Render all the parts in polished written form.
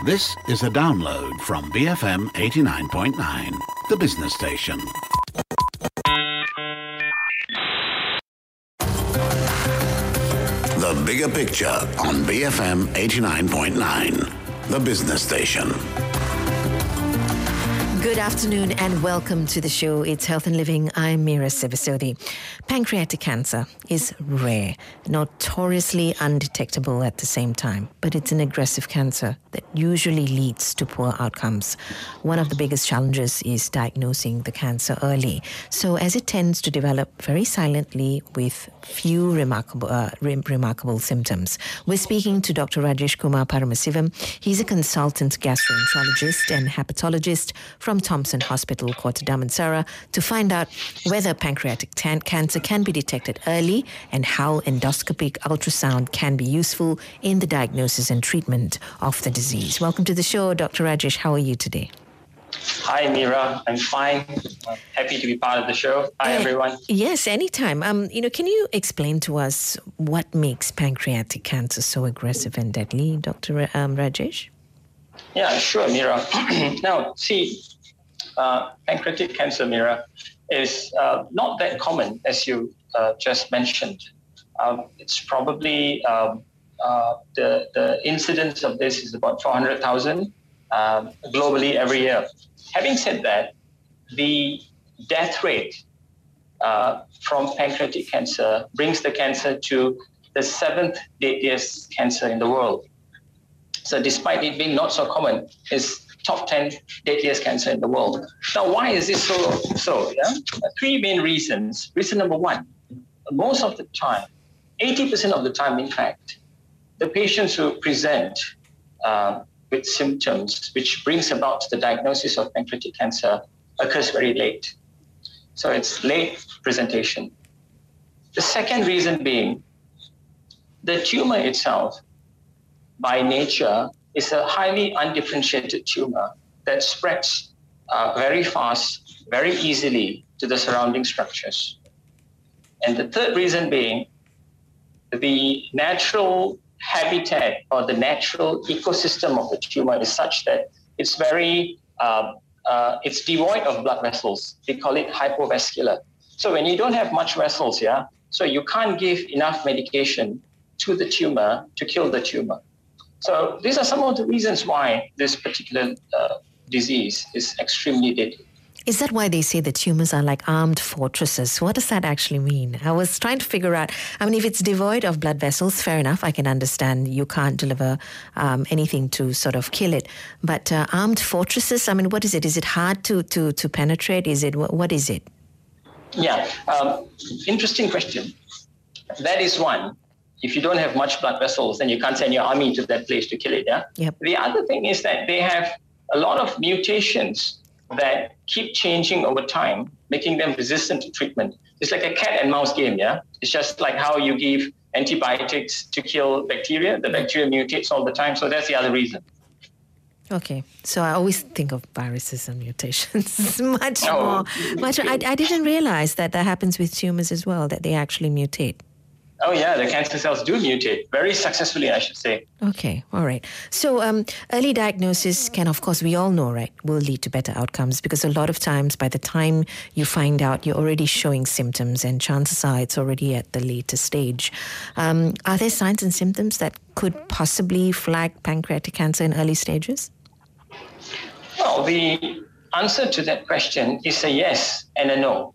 This is a download from BFM 89.9, the business station. The bigger picture on BFM 89.9, the business station. Good afternoon and welcome to the show. It's Health and Living. I'm Meera Sivasodi. Pancreatic cancer is rare, notoriously undetectable at the same time, but it's an aggressive cancer that usually leads to poor outcomes. One of the biggest challenges is diagnosing the cancer early. So as it tends to develop very silently with few remarkable symptoms. We're speaking to Dr. Rajesh Kumar Paramasivam. He's a consultant gastroenterologist and hepatologist from Thomson Hospital, Kota Damansara, to find out whether pancreatic cancer can be detected early and how endoscopic ultrasound can be useful in the diagnosis and treatment of the disease. Welcome to the show, Dr. Rajesh. How are you today? Hi, Meera. I'm fine. I'm happy to be part of the show. Hi, everyone. Yes, anytime. Can you explain to us what makes pancreatic cancer so aggressive and deadly, Dr. Rajesh? Yeah, sure, Meera. Now, see, pancreatic cancer, Meera, is not that common, as you just mentioned. It's probably the incidence of this is about 400,000 globally every year. Having said that, the death rate from pancreatic cancer brings the cancer to the seventh deadliest cancer in the world. So despite it being not so common, it's top 10 deadliest cancer in the world. Now, why is this so? Three main reasons. Reason number one, most of the time, 80% of the time, in fact, the patients who present with symptoms which brings about the diagnosis of pancreatic cancer occurs very late. So it's late presentation. The second reason being the tumor itself, by nature, is a highly undifferentiated tumor that spreads very fast, very easily to the surrounding structures. And the third reason being the natural habitat or the natural ecosystem of the tumor is such that it's very, it's devoid of blood vessels. We call it hypovascular. So when you don't have much vessels, so you can't give enough medication to the tumor to kill the tumor. So these are some of the reasons why this particular disease is extremely deadly. Is that why they say the tumors are like armed fortresses? What does that actually mean? I was trying to figure out, if it's devoid of blood vessels, fair enough, I can understand you can't deliver anything to sort of kill it. But armed fortresses, what is it? Is it hard to penetrate? What is it? Yeah, interesting question. That is one. If you don't have much blood vessels, then you can't send your army to that place to kill it, Yep. The other thing is that they have a lot of mutations that keep changing over time, making them resistant to treatment. It's like a cat and mouse game, It's just like how you give antibiotics to kill bacteria. The bacteria mutates all the time, so that's the other reason. Okay, so I always think of viruses and mutations much more. I didn't realize that happens with tumors as well, that they actually mutate. Oh, yeah, the cancer cells do mutate very successfully, I should say. Okay, all right. So early diagnosis can, of course, we all know, right, will lead to better outcomes because a lot of times by the time you find out, you're already showing symptoms and chances are it's already at the later stage. Are there signs and symptoms that could possibly flag pancreatic cancer in early stages? Well, the answer to that question is a yes and a no.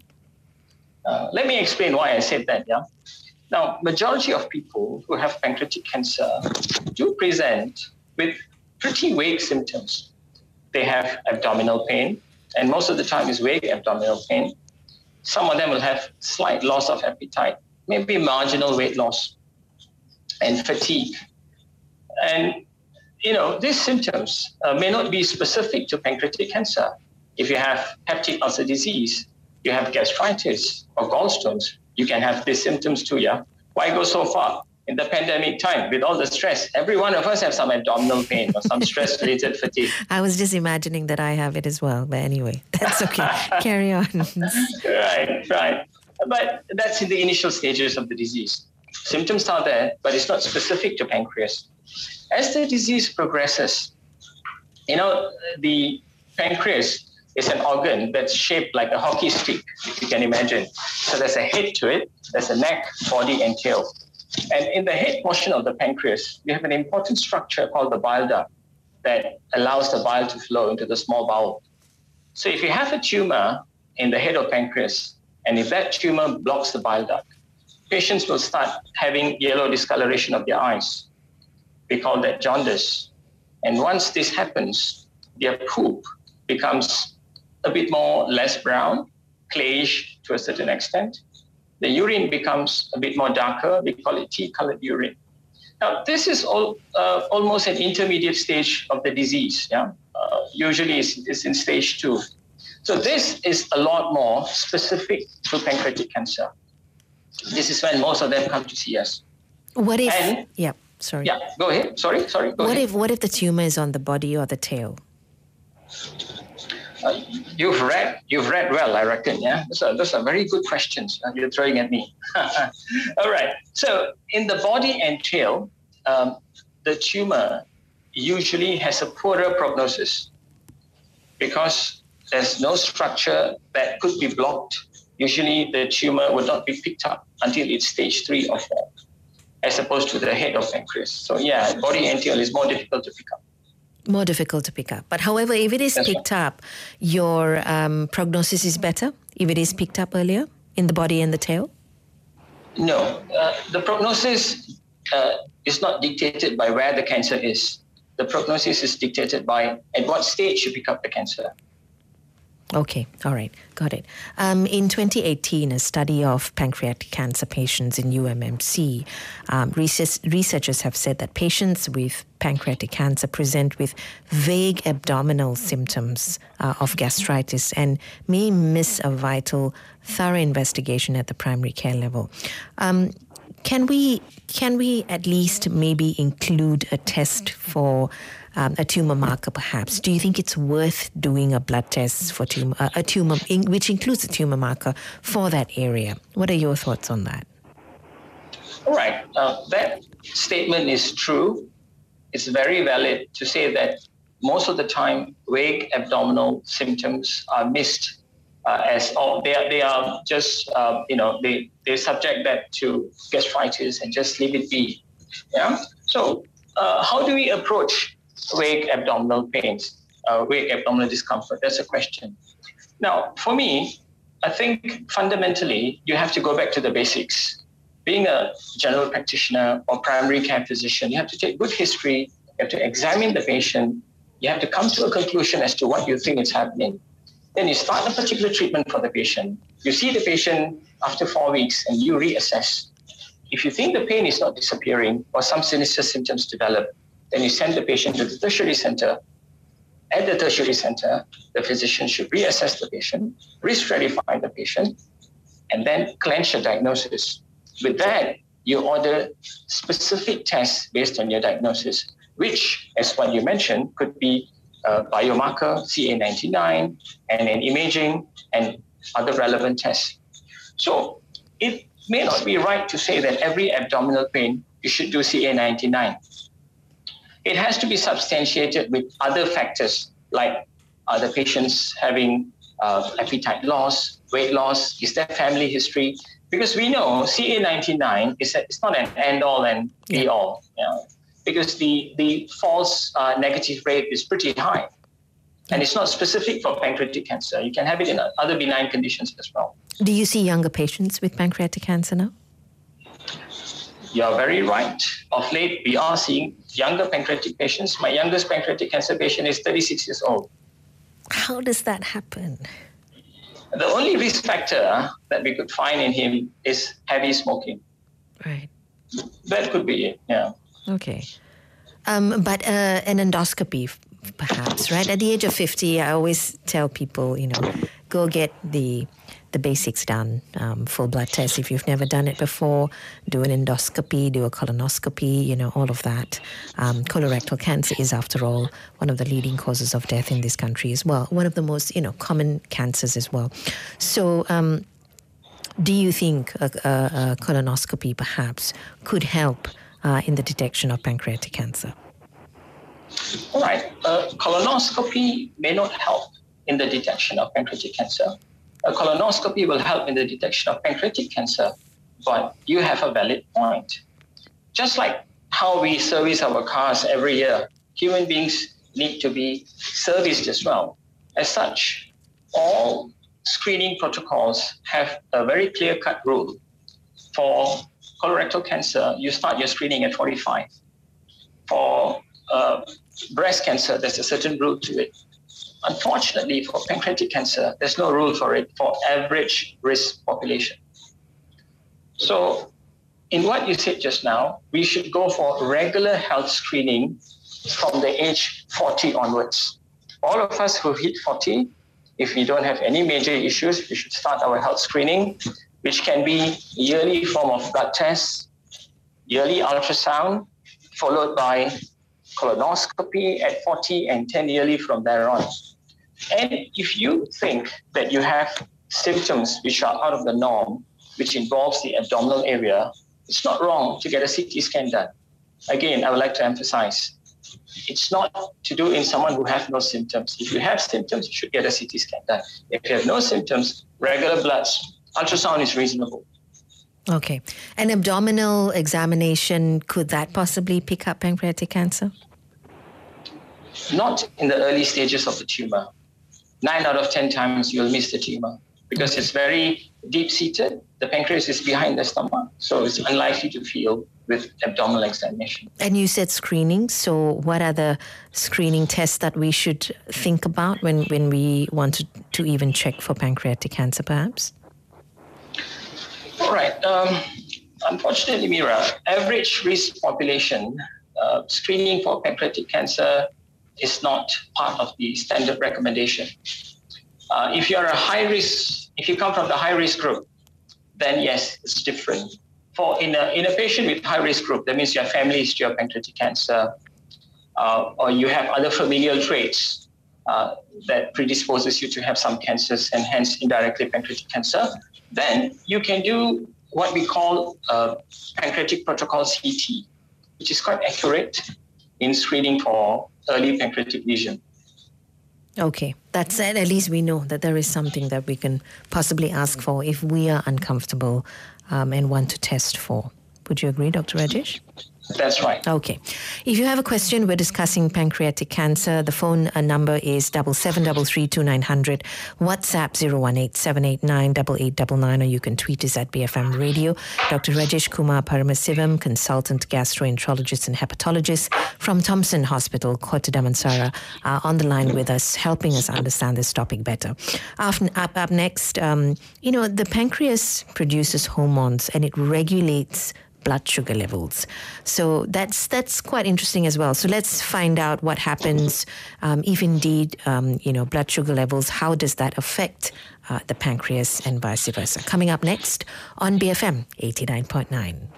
Let me explain why I said that, Now, majority of people who have pancreatic cancer do present with pretty vague symptoms. They have abdominal pain, and most of the time is vague abdominal pain. Some of them will have slight loss of appetite, maybe marginal weight loss, and fatigue. And, these symptoms may not be specific to pancreatic cancer. If you have peptic ulcer disease, you have gastritis or gallstones, you can have these symptoms too, Why go so far? In the pandemic time, with all the stress, every one of us have some abdominal pain or some stress-related fatigue. I was just imagining that I have it as well. But anyway, that's okay. Carry on. Right. But that's in the initial stages of the disease. Symptoms are there, but it's not specific to pancreas. As the disease progresses, The pancreas is an organ that's shaped like a hockey stick, if you can imagine. So there's a head to it, there's a neck, body, and tail. And in the head portion of the pancreas, we have an important structure called the bile duct that allows the bile to flow into the small bowel. So if you have a tumor in the head of pancreas, and if that tumor blocks the bile duct, patients will start having yellow discoloration of their eyes. We call that jaundice. And once this happens, their poop becomes a bit less brown, clayish to a certain extent. The urine becomes a bit more darker. We call it tea-colored urine. Now, this is almost an intermediate stage of the disease. Usually it's in stage 2. So this is a lot more specific to pancreatic cancer. This is when most of them come to see us. What if? Sorry. Yeah, go ahead. Sorry. Go ahead. What if the tumor is on the body or the tail? You've read well, I reckon. Yeah, those are very good questions you're throwing at me. All right. So in the body and tail, the tumor usually has a poorer prognosis because there's no structure that could be blocked. Usually the tumor would not be picked up until it's stage 3 or 4, as opposed to the head of pancreas. So body and tail is more difficult to pick up. More difficult to pick up. But however, if it is picked up, your prognosis is better if it is picked up earlier in the body and the tail? No. The prognosis is not dictated by where the cancer is. The prognosis is dictated by at what stage you pick up the cancer. Okay, all right, got it. In 2018, a study of pancreatic cancer patients in UMMC, researchers have said that patients with pancreatic cancer present with vague abdominal symptoms of gastritis and may miss a vital, thorough investigation at the primary care level. Can we at least maybe include a test for a tumor marker, perhaps? Do you think it's worth doing a blood test for a tumor, which includes a tumor marker for that area? What are your thoughts on that? All right. That statement is true. It's very valid to say that most of the time, vague abdominal symptoms are missed they are just, they subject that to gastritis and just leave it be. Yeah. So how do we approach vague abdominal pains, vague abdominal discomfort? That's a question. Now, for me, I think fundamentally, you have to go back to the basics. Being a general practitioner or primary care physician, you have to take good history, you have to examine the patient, you have to come to a conclusion as to what you think is happening. Then you start a particular treatment for the patient. You see the patient after 4 weeks and you reassess. If you think the pain is not disappearing or some sinister symptoms develop, then you send the patient to the tertiary center. At the tertiary center, the physician should reassess the patient, re-stratify the patient, and then clench a diagnosis. With that, you order specific tests based on your diagnosis, which, as what you mentioned, could be biomarker, CA19-9, and an imaging and other relevant tests. So it may not be right to say that every abdominal pain, you should do CA19-9. It has to be substantiated with other factors, like are the patients having appetite loss, weight loss, is there family history? Because we know CA19-9 it's not an end-all and be-all. Because the false negative rate is pretty high. And it's not specific for pancreatic cancer. You can have it in other benign conditions as well. Do you see younger patients with pancreatic cancer now? You're very right. Of late, we are seeing younger pancreatic patients. My youngest pancreatic cancer patient is 36 years old. How does that happen? The only risk factor that we could find in him is heavy smoking. Right. That could be it, yeah. Okay. But an endoscopy, perhaps, right? At the age of 50, I always tell people, go get the basics done, full blood test. If you've never done it before, do an endoscopy, do a colonoscopy, all of that. Colorectal cancer is, after all, one of the leading causes of death in this country as well. One of the most, common cancers as well. So do you think a colonoscopy perhaps could help in the detection of pancreatic cancer? All right. Colonoscopy may not help in the detection of pancreatic cancer. A colonoscopy will help in the detection of pancreatic cancer, but you have a valid point. Just like how we service our cars every year, human beings need to be serviced as well. As such, all screening protocols have a very clear-cut rule. For colorectal cancer, you start your screening at 45. For breast cancer, there's a certain rule to it. Unfortunately, for pancreatic cancer, there's no rule for it for average risk population. So in what you said just now, we should go for regular health screening from the age 40 onwards. All of us who hit 40, if we don't have any major issues, we should start our health screening, which can be yearly form of blood tests, yearly ultrasound, followed by colonoscopy at 40 and 10 yearly from there on. And if you think that you have symptoms which are out of the norm, which involves the abdominal area, it's not wrong to get a CT scan done. Again, I would like to emphasize, it's not to do in someone who has no symptoms. If you have symptoms, you should get a CT scan done. If you have no symptoms, regular bloods, ultrasound is reasonable. Okay. An abdominal examination, could that possibly pick up pancreatic cancer? Not in the early stages of the tumor. 9 out of 10 times you'll miss the tumor because it's very deep-seated. The pancreas is behind the stomach, so it's unlikely to feel with abdominal examination. And you said screening, so what are the screening tests that we should think about when we want to even check for pancreatic cancer, perhaps? All right. Unfortunately, Mira, average risk population screening for pancreatic cancer is not part of the standard recommendation. If you are a high risk, if you come from the high risk group, then yes, it's different. For in a patient with high risk group, that means your family history of pancreatic cancer, or you have other familial traits that predisposes you to have some cancers and hence indirectly pancreatic cancer, then you can do what we call pancreatic protocol CT, which is quite accurate in screening for early pancreatic lesion. Okay, that's it. At least we know that there is something that we can possibly ask for if we are uncomfortable and want to test for. Would you agree, Dr. Rajesh? That's right. Okay. If you have a question, we're discussing pancreatic cancer. The phone number is 77332900, WhatsApp 018-789-8899, or you can tweet us at BFM Radio. Dr. Rajesh Kumar Paramasivam, consultant gastroenterologist and hepatologist from Thomson Hospital, Kota Damansara, are on the line with us, helping us understand this topic better. Up next, the pancreas produces hormones and it regulates blood sugar levels. So that's quite interesting as well. So let's find out what happens if indeed, blood sugar levels, how does that affect the pancreas and vice versa. Coming up next on BFM 89.9.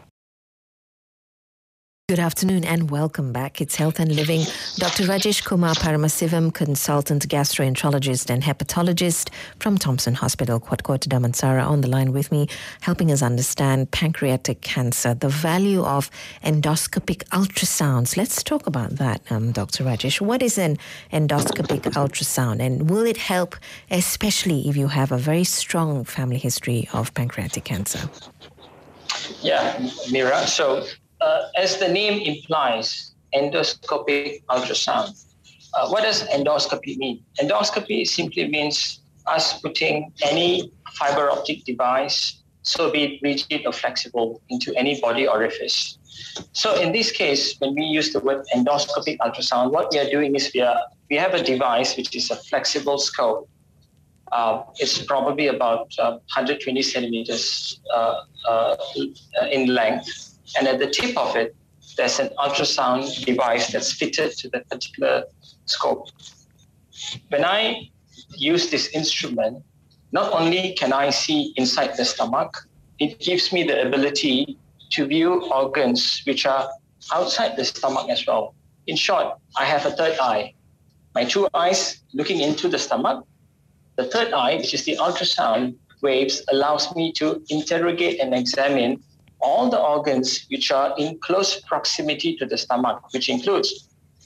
Good afternoon and welcome back. It's Health and Living. Dr. Rajesh Kumar Paramasivam, consultant gastroenterologist and hepatologist from Thomson Hospital, Kota Damansara, on the line with me, helping us understand pancreatic cancer, the value of endoscopic ultrasounds. Let's talk about that, Dr. Rajesh. What is an endoscopic ultrasound, and will it help, especially if you have a very strong family history of pancreatic cancer? Yeah, Mira. So, as the name implies, endoscopic ultrasound. What does endoscopy mean? Endoscopy simply means us putting any fiber optic device, so be it rigid or flexible, into any body orifice. So in this case, when we use the word endoscopic ultrasound, what we are doing is we have a device which is a flexible scope. It's probably about 120 centimeters in length. And at the tip of it, there's an ultrasound device that's fitted to the particular scope. When I use this instrument, not only can I see inside the stomach, it gives me the ability to view organs which are outside the stomach as well. In short, I have a third eye. My two eyes looking into the stomach. The third eye, which is the ultrasound waves, allows me to interrogate and examine all the organs which are in close proximity to the stomach, which includes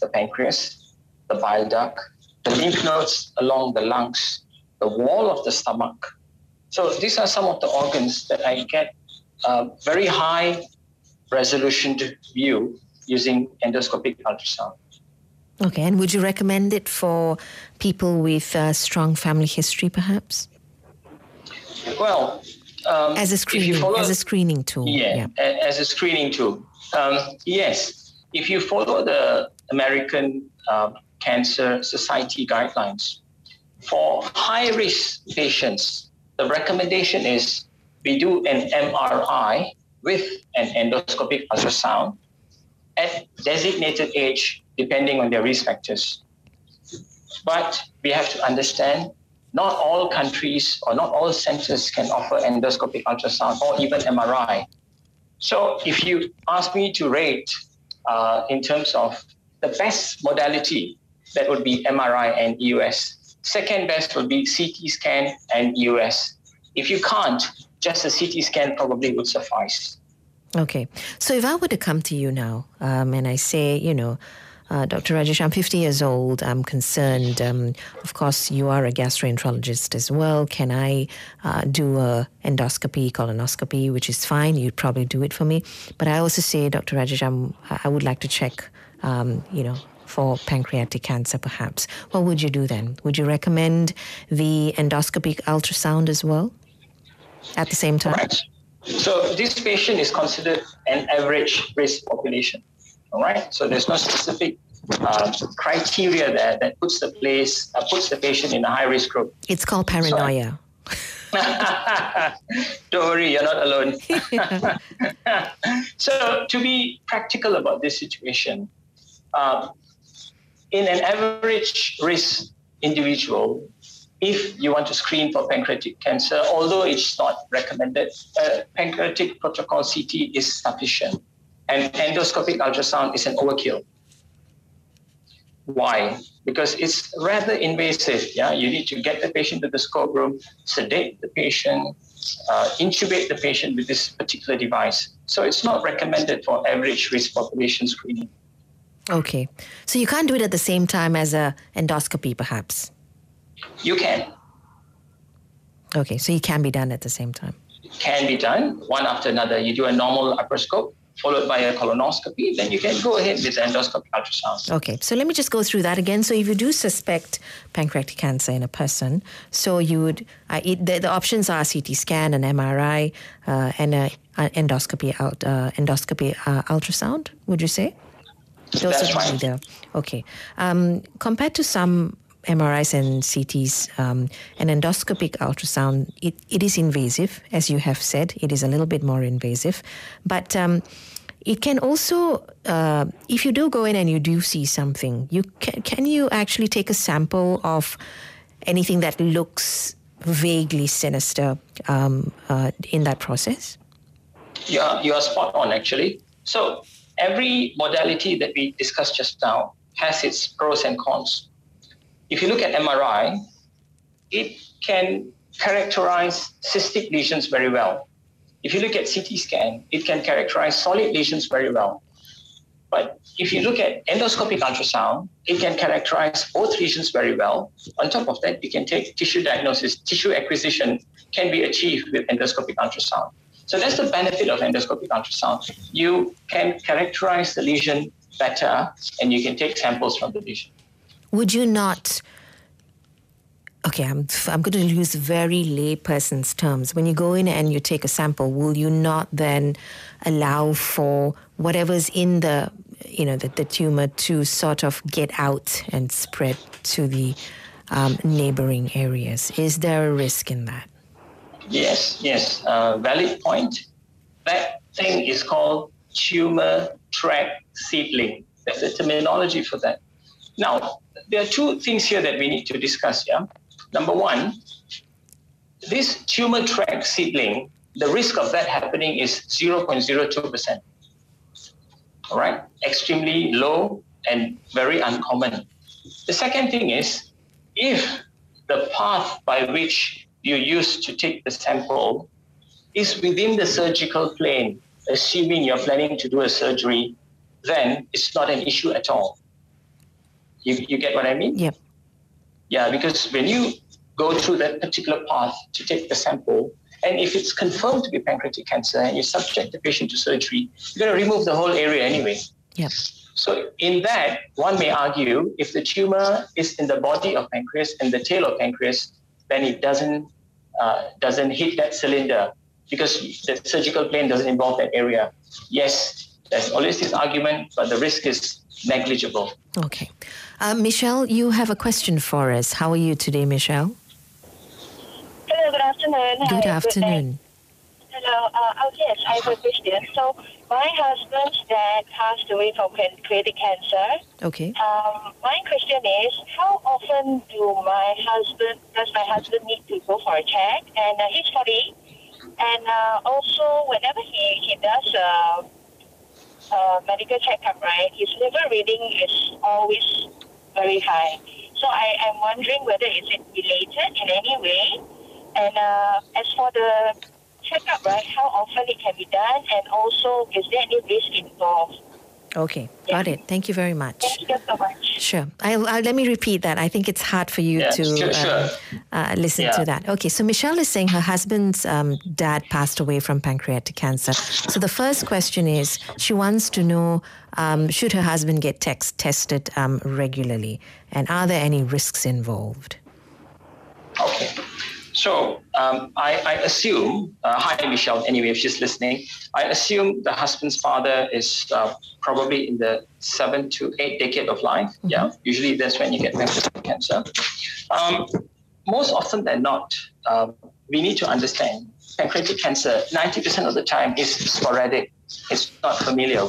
the pancreas, the bile duct, the lymph nodes along the lungs, the wall of the stomach. So these are some of the organs that I get a very high resolution view using endoscopic ultrasound. Okay, and would you recommend it for people with strong family history, perhaps? Well, as a screening tool. Yeah, as a screening tool. Yes, if you follow the American Cancer Society guidelines, for high-risk patients, the recommendation is we do an MRI with an endoscopic ultrasound at designated age, depending on their risk factors. But we have to understand not all countries or not all centers can offer endoscopic ultrasound or even MRI. So if you ask me to rate in terms of the best modality, that would be MRI and EUS. Second best would be CT scan and EUS. If you can't, just a CT scan probably would suffice. Okay. So if I were to come to you now and I say, Dr. Rajesh, I'm 50 years old. I'm concerned. Of course, you are a gastroenterologist as well. Can I do a endoscopy, colonoscopy, which is fine. You'd probably do it for me. But I also say, Dr. Rajesh, I would like to check, for pancreatic cancer, perhaps. What would you do then? Would you recommend the endoscopic ultrasound as well at the same time? Right. So this patient is considered an average risk population. All right. So there's no specific criteria there that puts the patient in a high risk group. It's called paranoia. Don't worry, you're not alone. So to be practical about this situation, in an average risk individual, if you want to screen for pancreatic cancer, although it's not recommended, pancreatic protocol CT is sufficient. And endoscopic ultrasound is an overkill. Why? Because it's rather invasive. Yeah, you need to get the patient to the scope room, sedate the patient, intubate the patient with this particular device. So it's not recommended for average risk population screening. Okay. So you can't do it at the same time as a endoscopy, perhaps? You can. Okay, so it can be done at the same time. It can be done one after another. You do a normal laparoscope, followed by a colonoscopy, then you can go ahead with the endoscopic ultrasound. Okay, so let me just go through that again. So if you do suspect pancreatic cancer in a person, so you would, the options are CT scan, an MRI, and an endoscopy ultrasound, would you say? That's right. Okay. Compared to some MRIs and CTs, an endoscopic ultrasound, it is invasive, as you have said. It is a little bit more invasive. But it can also, if you do go in and you do see something, can you actually take a sample of anything that looks vaguely sinister in that process? You are spot on, actually. So every modality that we discussed just now has its pros and cons. If you look at MRI, it can characterize cystic lesions very well. If you look at CT scan, it can characterize solid lesions very well. But if you look at endoscopic ultrasound, it can characterize both lesions very well. On top of that, you can take tissue diagnosis. Tissue acquisition can be achieved with endoscopic ultrasound. So that's the benefit of endoscopic ultrasound. You can characterize the lesion better, and you can take samples from the lesion. Would you not? Okay, I'm going to use very layperson's terms. When you go in and you take a sample, will you not then allow for whatever's in the tumor to sort of get out and spread to the neighboring areas? Is there a risk in that? Yes. Valid point. That thing is called tumor tract seedling. That's the terminology for that. Now, there are two things here that we need to discuss. Yeah. Number one, this tumor tract seedling, the risk of that happening is 0.02%. All right, extremely low and very uncommon. The second thing is, if the path by which you use to take the sample is within the surgical plane, assuming you're planning to do a surgery, then it's not an issue at all. You get what I mean? Yep. Yeah, because when you go through that particular path to take the sample, and if it's confirmed to be pancreatic cancer and you subject the patient to surgery, you're going to remove the whole area anyway. Yep. So in that, one may argue if the tumor is in the body of pancreas and the tail of pancreas, then it doesn't hit that cylinder because the surgical plane doesn't involve that area. Yes, there's always this argument, but the risk is negligible. Okay. Michelle, you have a question for us. How are you today, Michelle? Hello, good afternoon. Good afternoon. Hello. Yes, I have a question. So my husband's dad passed away from pancreatic cancer. Okay. My question is, how often does my husband need to go for a check? And he's 40. And also, whenever he does medical checkup, right, his liver reading is always very high. So I am wondering whether is it related in any way? And as for the checkup, right, how often it can be done, and also is there any risk involved? Okay, got it. Thank you very much. Thank you so much. Sure. Let me repeat that. I think it's hard for you to listen to that. Okay, so Michelle is saying her husband's dad passed away from pancreatic cancer. So the first question is, she wants to know, should her husband get tested regularly? And are there any risks involved? Okay. So I assume, hi Michelle, anyway, if she's listening, I assume the husband's father is probably in the 7 to 8 decade of life. Mm-hmm. Yeah, usually that's when you get pancreatic cancer. Most often than not, we need to understand pancreatic cancer, 90% of the time is sporadic. It's not familial.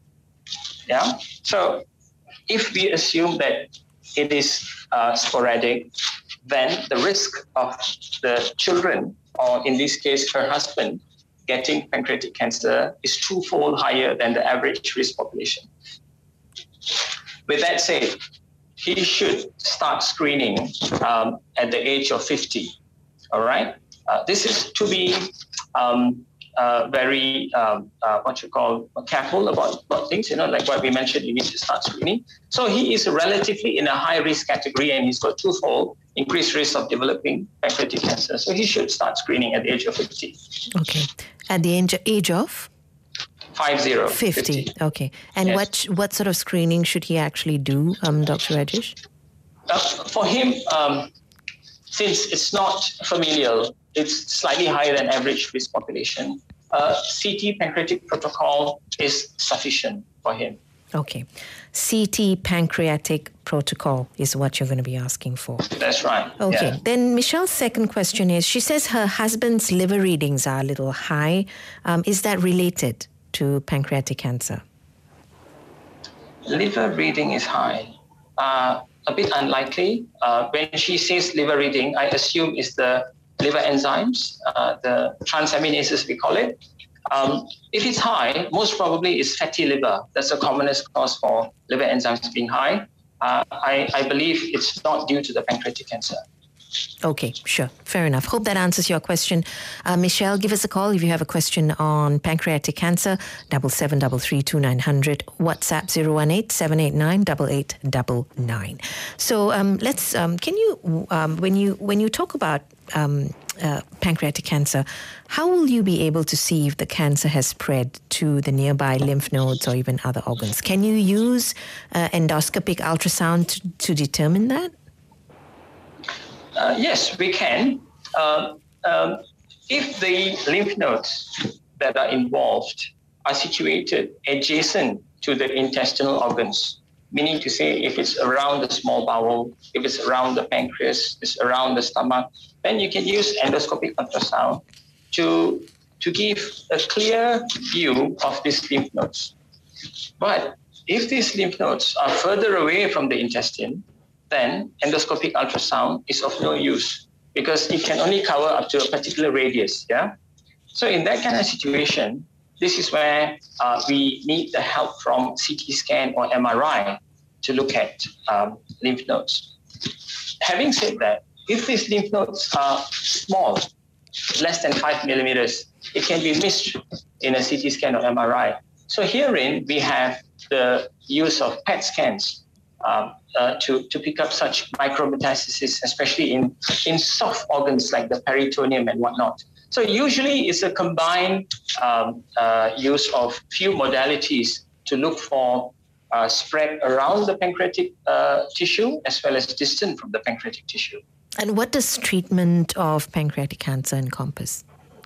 Yeah, so if we assume that it is sporadic, then the risk of the children, or in this case, her husband, getting pancreatic cancer is twofold higher than the average risk population. With that said, he should start screening at the age of 50, all right? This is to be very, careful about things, like what we mentioned, you need to start screening. So he is relatively in a high risk category, and he's got twofold increased risk of developing pancreatic cancer. So he should start screening at the age of 50. Okay. At the age of? 50. Okay. And yes. What sort of screening should he actually do, Dr. Rajesh? For him, since it's not familial, it's slightly higher than average risk population. CT pancreatic protocol is sufficient for him. Okay. CT pancreatic protocol is what you're going to be asking for. That's right. Okay. Yeah. Then Michelle's second question is, she says her husband's liver readings are a little high. Is that related to pancreatic cancer? Liver reading is high. A bit unlikely. When she says liver reading, I assume it's the liver enzymes, the transaminases we call it. If it's high, most probably it's fatty liver. That's the commonest cause for liver enzymes being high. I believe it's not due to the pancreatic cancer. Okay, sure. Fair enough. Hope that answers your question. Michelle, give us a call if you have a question on pancreatic cancer, 77332900, WhatsApp 018-789-8899. So let's, can you, when you talk about pancreatic cancer, how will you be able to see if the cancer has spread to the nearby lymph nodes or even other organs? Can you use endoscopic ultrasound to determine that? Yes, we can. If the lymph nodes that are involved are situated adjacent to the intestinal organs, meaning to say if it's around the small bowel, if it's around the pancreas, it's around the stomach, then you can use endoscopic ultrasound to give a clear view of these lymph nodes. But if these lymph nodes are further away from the intestine, then endoscopic ultrasound is of no use because it can only cover up to a particular radius. Yeah. So in that kind of situation, this is where we need the help from CT scan or MRI to look at lymph nodes. Having said that, if these lymph nodes are small, less than 5 millimeters, it can be missed in a CT scan or MRI. So herein we have the use of PET scans to pick up such micrometastasis, especially in soft organs like the peritoneum and whatnot. So usually it's a combined use of few modalities to look for spread around the pancreatic tissue as well as distant from the pancreatic tissue. And what does treatment of pancreatic cancer encompass?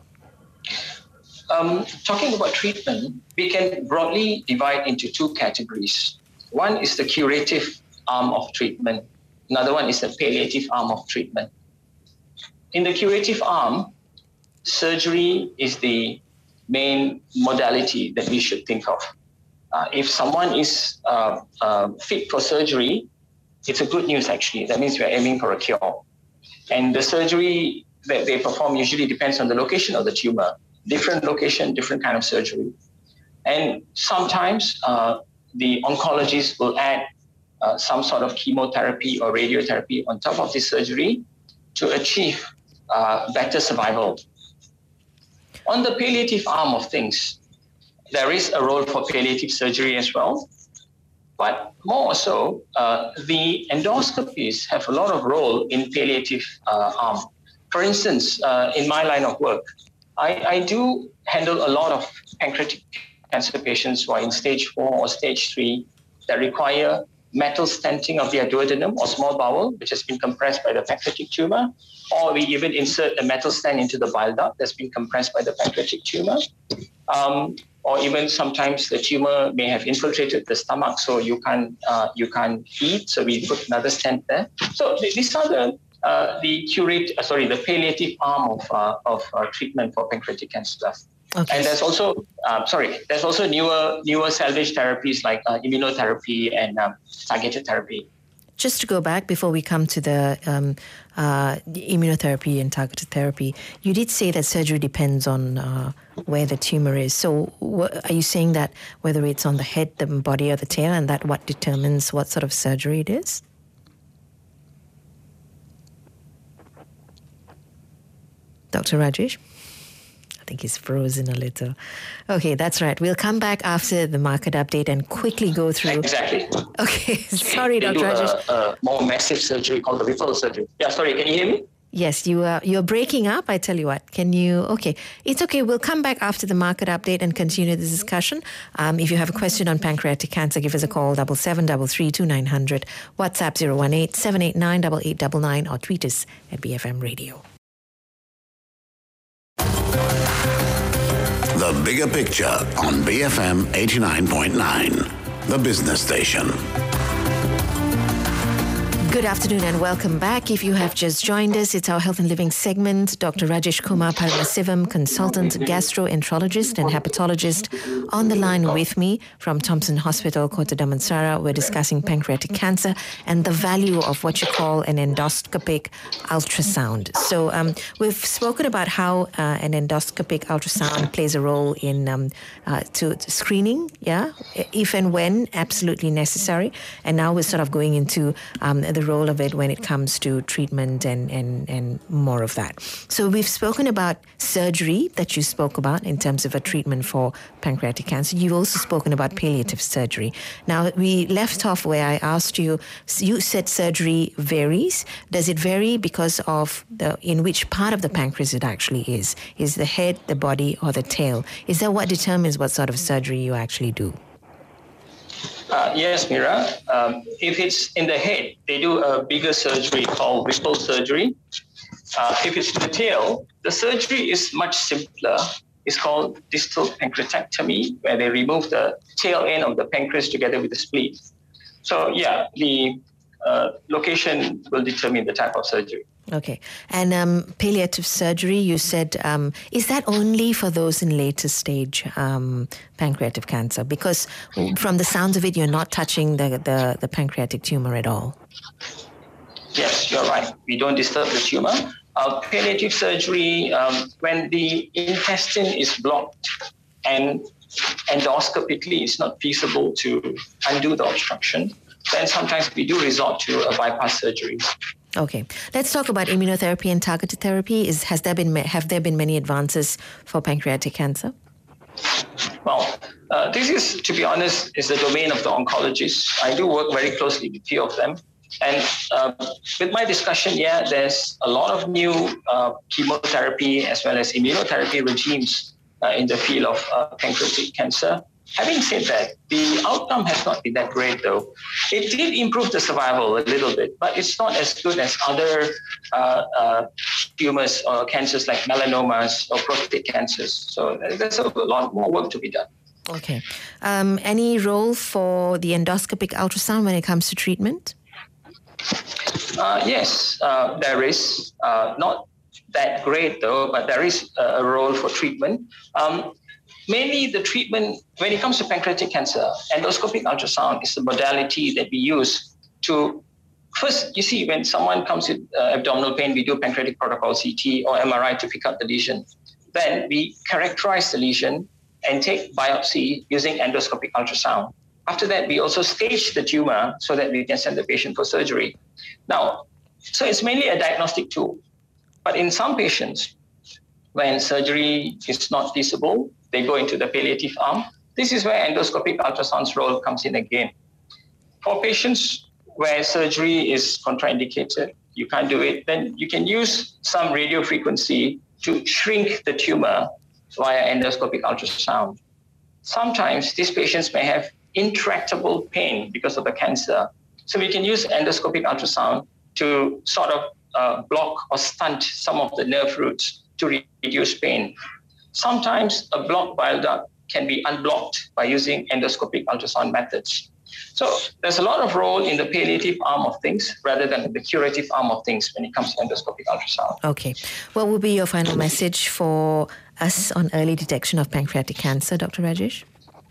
Talking about treatment, we can broadly divide into two categories. One is the curative arm of treatment. Another one is the palliative arm of treatment. In the curative arm, surgery is the main modality that we should think of. If someone is fit for surgery, it's a good news actually. That means we're aiming for a cure. And the surgery that they perform usually depends on the location of the tumor. Different location, different kind of surgery. And sometimes the oncologist will add some sort of chemotherapy or radiotherapy on top of the surgery to achieve better survival. On the palliative arm of things, there is a role for palliative surgery as well. But more so, the endoscopies have a lot of role in palliative arm. For instance, in my line of work, I do handle a lot of pancreatic cancer patients who are in stage 4 or stage 3 that require metal stenting of their duodenum or small bowel, which has been compressed by the pancreatic tumor, or we even insert a metal stent into the bile duct that's been compressed by the pancreatic tumor. Or even sometimes the tumor may have infiltrated the stomach, so you can't eat. So we put another stent there. So these are the palliative arm of treatment for pancreatic cancer. Okay. And there's also newer salvage therapies like immunotherapy and targeted therapy. Just to go back before we come to the immunotherapy and targeted therapy, you did say that surgery depends on where the tumor is. So are you saying that whether it's on the head, the body, or the tail, and that what determines what sort of surgery it is? Dr. Rajesh? I think he's frozen a little. Okay, that's right. We'll come back after the market update and quickly go through. Exactly. Okay, sorry, Dr. Rajesh. A more massive surgery called the referral surgery. Yeah, sorry, can you hear me? Yes, you're breaking up. I tell you what. Can you? Okay, it's okay. We'll come back after the market update and continue the discussion. If you have a question on pancreatic cancer, give us a call 77332900, WhatsApp 018-789-8899, or tweet us at BFM Radio. The Bigger Picture on BFM 89.9, the business station. Good afternoon and welcome back. If you have just joined us, it's our Health and Living segment. Dr. Rajesh Kumar Paramasivam, consultant gastroenterologist and hepatologist, on the line with me from Thomson Hospital, Kota Damansara. We're discussing pancreatic cancer and the value of what you call an endoscopic ultrasound. So we've spoken about how an endoscopic ultrasound plays a role in to screening, if and when absolutely necessary. And now we're sort of going into the role of it when it comes to treatment and more of that. So we've spoken about surgery that you spoke about in terms of a treatment for pancreatic cancer. You've also spoken about palliative surgery. Now, we left off where I asked you said surgery varies. Does it vary because of in which part of the pancreas it actually is? Is the head, the body, or the tail? Is that what determines what sort of surgery you actually do? Yes, Mira. If it's in the head, they do a bigger surgery called Whipple surgery. If it's in the tail, the surgery is much simpler. It's called distal pancreatectomy, where they remove the tail end of the pancreas together with the spleen. So, the location will determine the type of surgery. Okay. And palliative surgery, you said, is that only for those in later stage pancreatic cancer? Because from the sounds of it, you're not touching the pancreatic tumor at all. Yes, you're right. We don't disturb the tumor. Palliative surgery, when the intestine is blocked and endoscopically it's not feasible to undo the obstruction, then sometimes we do resort to a bypass surgery. Okay, let's talk about immunotherapy and targeted therapy. Have there been many advances for pancreatic cancer? Well, this is, to be honest, is the domain of the oncologists. I do work very closely with a few of them. And with my discussion, there's a lot of new chemotherapy as well as immunotherapy regimes in the field of pancreatic cancer. Having said that, the outcome has not been that great, though. It did improve the survival a little bit, but it's not as good as other tumors or cancers like melanomas or prostate cancers. So there's a lot more work to be done. Okay. Any role for the endoscopic ultrasound when it comes to treatment? Yes, there is. Not that great, though, but there is a role for treatment. Mainly the treatment, when it comes to pancreatic cancer, endoscopic ultrasound is the modality that we use to, first, you see, when someone comes with abdominal pain, we do pancreatic protocol CT or MRI to pick up the lesion. Then we characterize the lesion and take biopsy using endoscopic ultrasound. After that, we also stage the tumor so that we can send the patient for surgery. Now, so it's mainly a diagnostic tool. But in some patients, when surgery is not feasible, they go into the palliative arm. This is where endoscopic ultrasound's role comes in again. For patients where surgery is contraindicated, you can't do it, then you can use some radio frequency to shrink the tumor via endoscopic ultrasound. Sometimes these patients may have intractable pain because of the cancer. So we can use endoscopic ultrasound to sort of block or stunt some of the nerve roots to reduce pain. Sometimes a blocked bile duct can be unblocked by using endoscopic ultrasound methods. So there's a lot of role in the palliative arm of things rather than the curative arm of things when it comes to endoscopic ultrasound. Okay. What will be your final message for us on early detection of pancreatic cancer, Dr. Rajesh?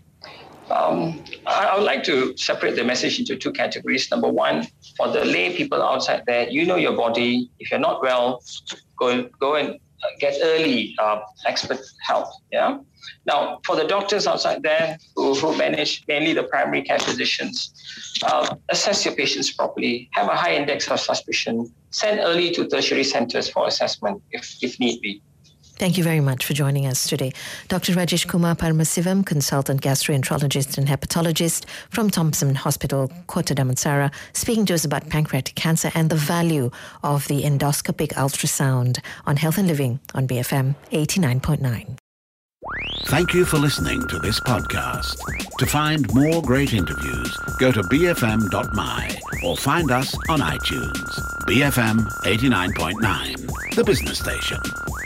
I would like to separate the message into two categories. Number one, for the lay people outside there, you know your body. If you're not well, go and get early expert help. Yeah. Now, for the doctors outside there who manage mainly the primary care physicians, assess your patients properly, have a high index of suspicion, send early to tertiary centers for assessment if need be. Thank you very much for joining us today. Dr. Rajesh Kumar Paramasivam, consultant gastroenterologist and hepatologist from Thompson Hospital, Kota Damansara, speaking to us about pancreatic cancer and the value of the endoscopic ultrasound on Health and Living on BFM 89.9. Thank you for listening to this podcast. To find more great interviews, go to bfm.my or find us on iTunes. BFM 89.9, the business station.